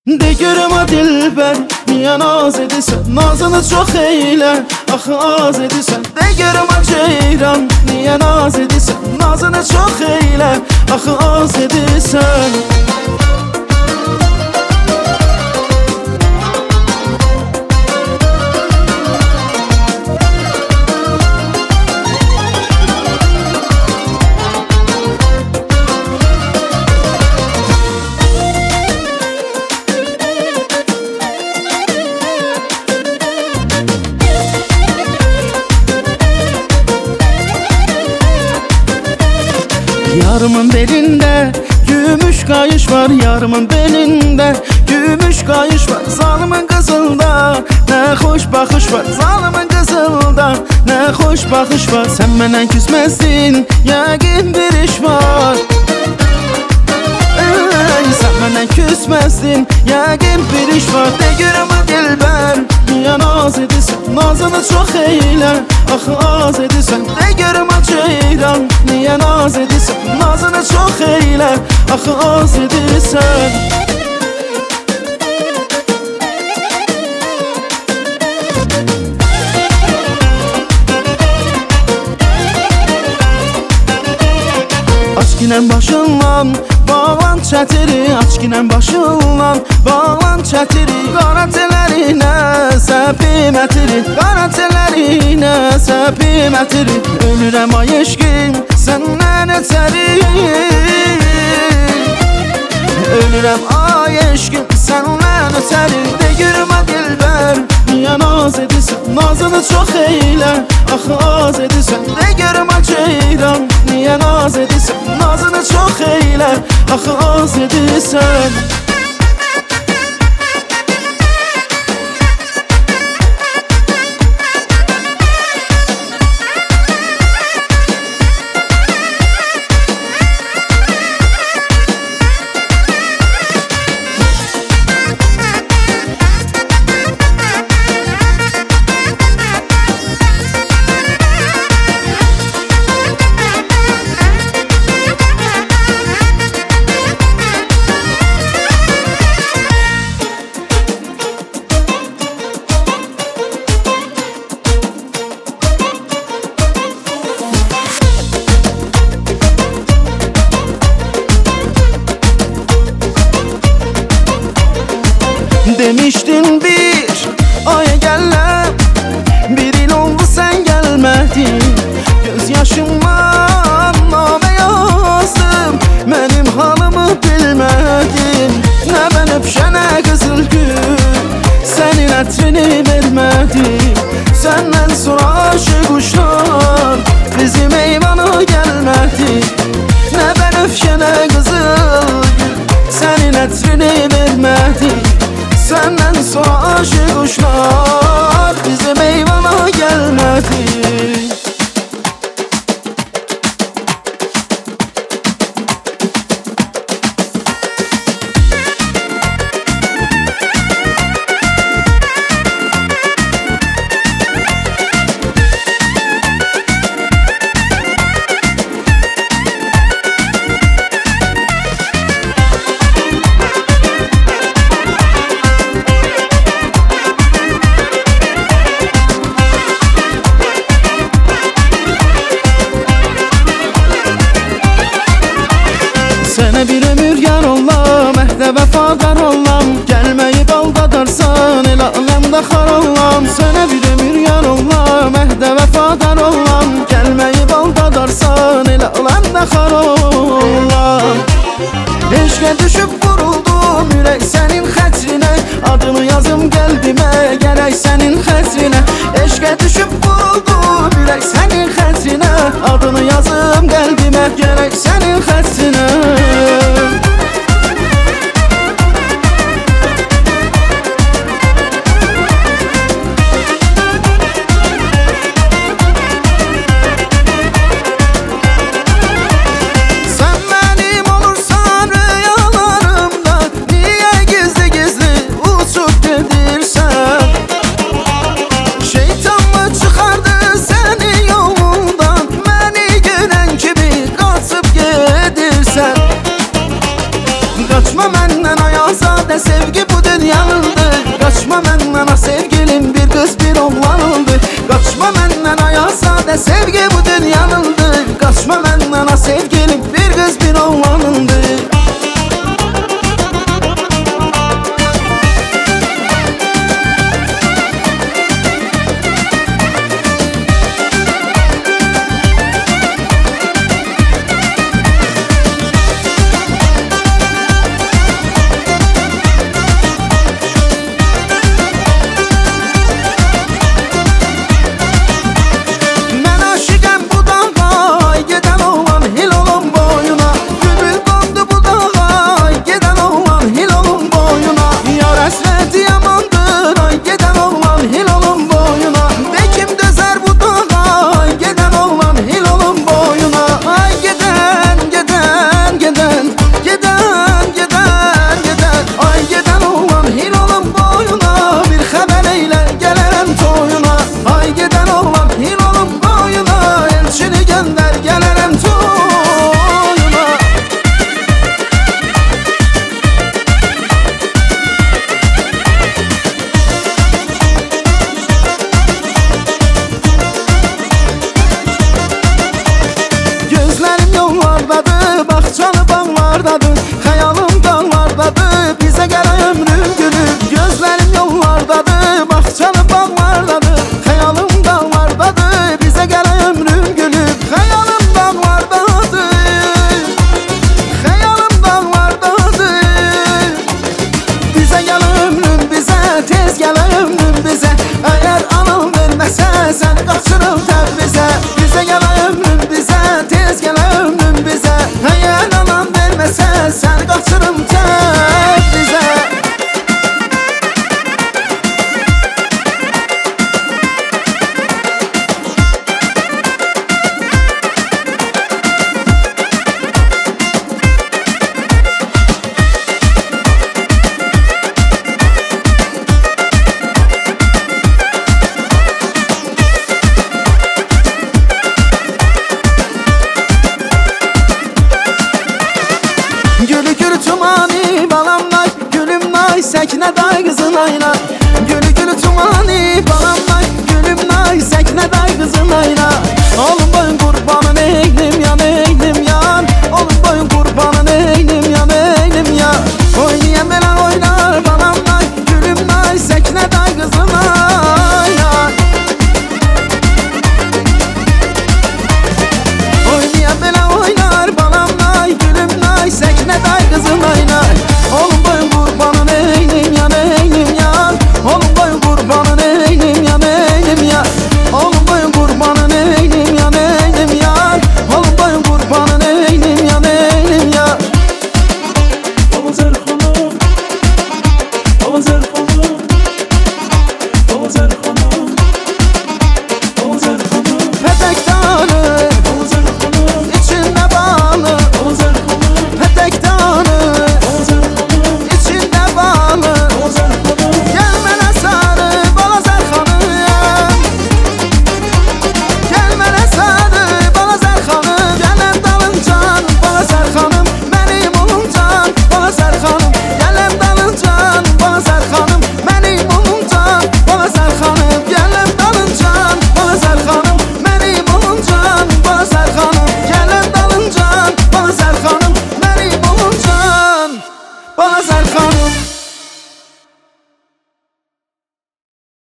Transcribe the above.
De görüm o dilber, niye naz edirsən? Nazını çox eylə, axı az edirsən. De görüm o ceyran, niye naz edirsən? Nazını çox eylə, axı az edirsən. Yarımın belinde gümüş kayış var, yarımın belinde gümüş kayış var. Zalımın kızılda ne hoş bakış var, zalımın kızılda ne hoş bakış var. Sen benden küsmezsin, yəqin bir iş var. Sen benden küsmezsin, yəqin bir iş var. De görüm o dilber, niye naz edirsən? Nazını çox eylə, axı az edirsən. De görüm o ceyran, niye naz edirsən? Nazını çox eylə, axı az edirsən. Açkinen başından bağlan çətiri, açkinen başından bağlan çətiri. Qara telərinə səpim ətiri, qara telərinə səpim ətiri. Ölürəm ay eşqim səndən ötəri, ölürəm ay eşqim səndən ötəri. De görüm o dilber, niye naz edirsən? Nazını çox eylə, axı az edirsən. De görüm o ceyran, niye naz edirsən? Nazını çox eylə, axı az edirsən. Demiştin bir aya gələm, bir il oldu sən gəlmədin. Göz yaşımdan namə yazdım, mənim halımı bilmədin. Nə mən öpşənə qızıl gül, sənin ətrini vermədim. Səndən sonra aşıq uşlar bizim eyvana gəlmədi. Nə mən öpşənə qızıl gül, sənin ətrini vermədim. Senden sonra aşık kuşlar bizim eyvana gelmedi. Sənə bir ömür yar olam, əhdə vəfadar olam. Gəlməyib aldadarsan, elə aləmdə xar olam. Sənə bir ömür yar olam, əhdə vəfadar olam. Gəlməyib aldadarsan, elə aləmdə xar olam. Eşqə düşüb vuruldum, ürək sənin xətrinə. Adını yazım qəlbimə, gərək sənin xətrinə. Eşqə düşüb vuruldum, ürək sənin xətrinə. Adını yazım qəlbimə, gərək sənin xətrinə. Sen benim olursan rüyalarımda, niye tək nə dar